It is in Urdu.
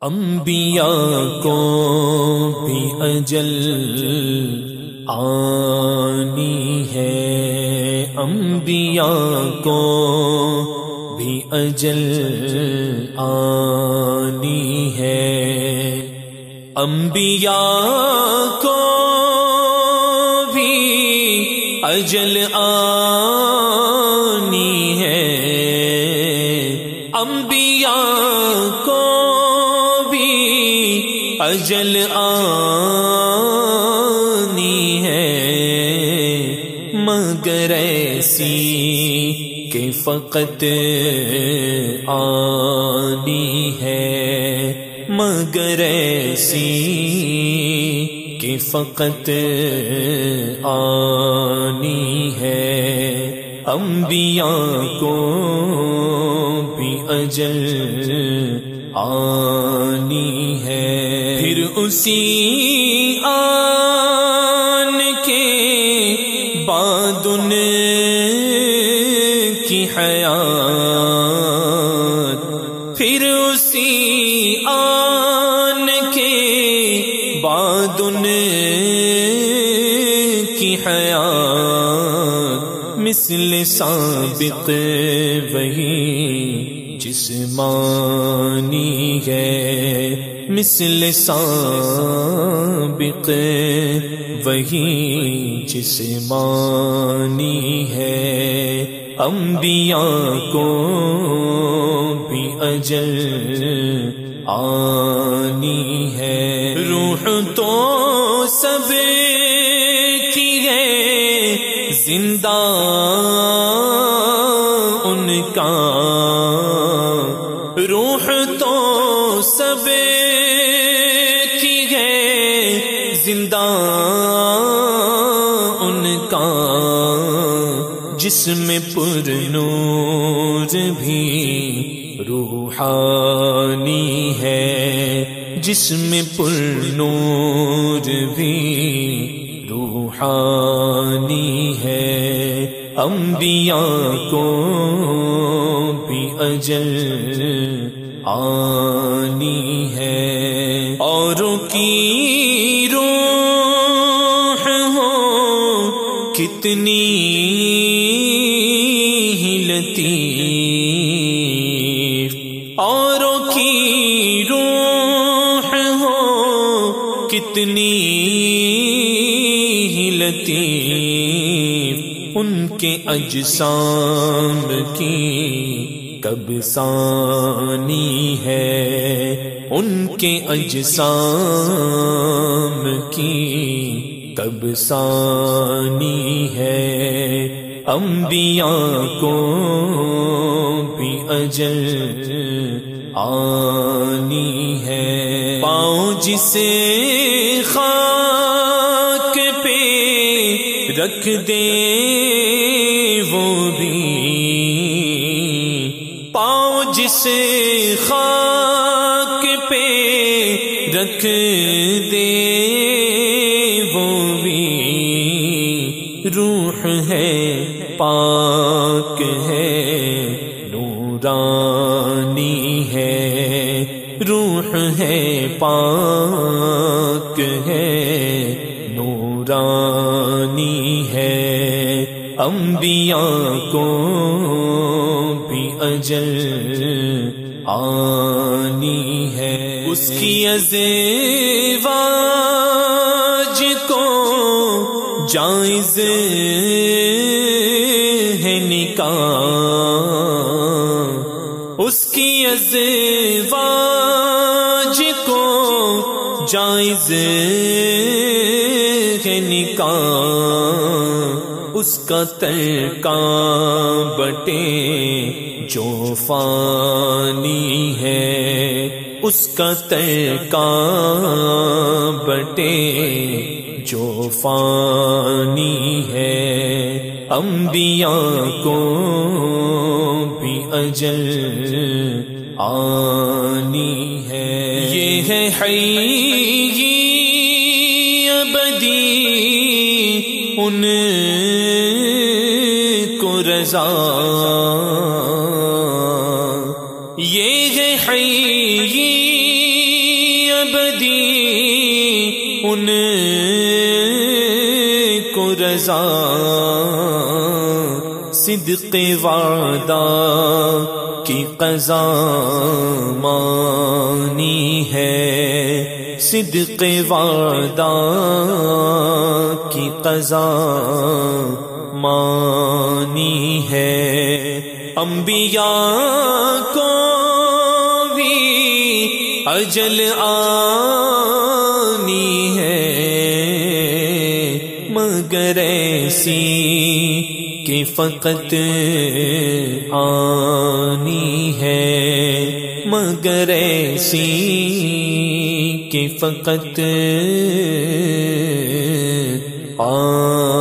انبیاء کو بھی اجل آنی ہے، انبیاء کو بھی اجل آنی ہے، انبیاء کو بھی اجل آنی ہے، انبیاء کو اجل آنی ہے، مگر ایسی کہ فقط آنی ہے، مگر ایسی کہ فقط آنی ہے، انبیاء کو بھی اجل آنی ہے، پھر اسی آن کے بعد ان کی حیات، پھر اسی آن کے بعد ان کی حیات، مثل سابق وہی جسمانی ہے، مثل سابق وہی جسمانی ہے، انبیاء کو بھی اجل آنی ہے، روح تو سب کی ہے زندہ ان کا، روح تو سب کی ہے زندہ ان کا، جسم پر نور بھی روحانی ہے، جسم پر نور بھی روحانی ہے، انبیاء کو بھی اجل آنی ہے، اوروں کی روح ہو کتنی ہی لطیف، اوروں کی روح ہو کتنی ہی لطیف، ان کے اجسام کی کب ثانی ہے، ان کے اجسام کی کب ثانی ہے، انبیاء کو بھی اجل آنی ہے، پاؤں جسے خاک پہ رکھ دے وہ بھی، پاؤں جسے خاک پہ رکھ دے وہ بھی، روح ہے پاک ہے نورانی ہے، روح ہے پاک ہے نورانی ہے، انبیاء کو بھی اجل آنی ہے، اس کی ازواج کو جائز ہے نکاح، اس کی ازواج کو جائز ہے نکاح، اس کا ترکہ بٹے جو فانی ہے، اس کا ترکہ بٹے جو فانی ہے، انبیاء کو بھی اجل آنی ہے، یہ ہے حی ابدی ان کو رضا، یہ ہے حی بدی ان کو رضا صدق وعدہ کی قضا مانی ہے، صدق وعدہ کی قضا مانی ہے۔ انبیاء کو بھی اجل آنی ہے، مگر ایسی کہ فقط آنی ہے، مگر ایسی کہ فقط آنی